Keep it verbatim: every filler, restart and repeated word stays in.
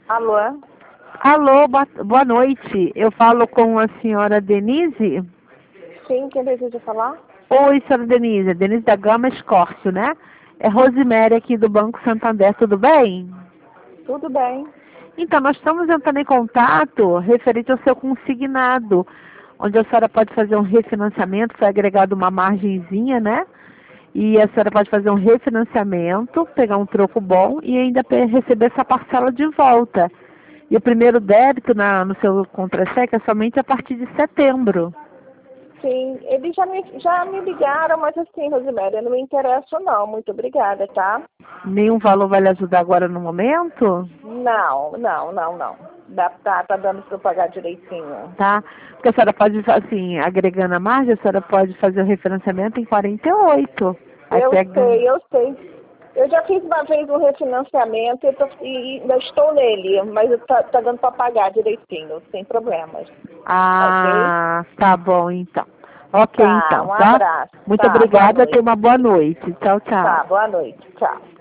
Alô? Alô, boa, boa noite. Eu falo com a senhora Denise? Sim, quem deseja falar? Oi, senhora Denise. Denise da Gama Escórcio, né? É Rosemary aqui do Banco Santander, tudo bem? Tudo bem. Então, nós estamos entrando em contato referente ao seu consignado, onde a senhora pode fazer um refinanciamento, foi agregado uma margenzinha, né? E a senhora pode fazer um refinanciamento, pegar um troco bom e ainda pe- receber essa parcela de volta. E o primeiro débito na, no seu contra-cheque é somente a partir de setembro. Sim, eles já me, já me ligaram, mas assim, Rosemary, eu não me interesso não. Muito obrigada, tá? Nenhum valor vai lhe ajudar agora no momento? Não, não, não, não. Dá, tá, tá dando para eu pagar direitinho. Tá? Porque a senhora pode, assim, agregando a margem, a senhora pode fazer o refinanciamento em quarenta e oito. Aí Eu pega... sei, eu sei. Eu já fiz uma vez um refinanciamento e, tô, e ainda estou nele, mas tá, tá dando para pagar direitinho, sem problemas. Ok? Ah, tá bom então. Ok Tá, então, um tá? abraço. Muito Tá, boa obrigada, tenha noite. uma boa noite. Tchau, Tá, tchau. boa noite. Tchau.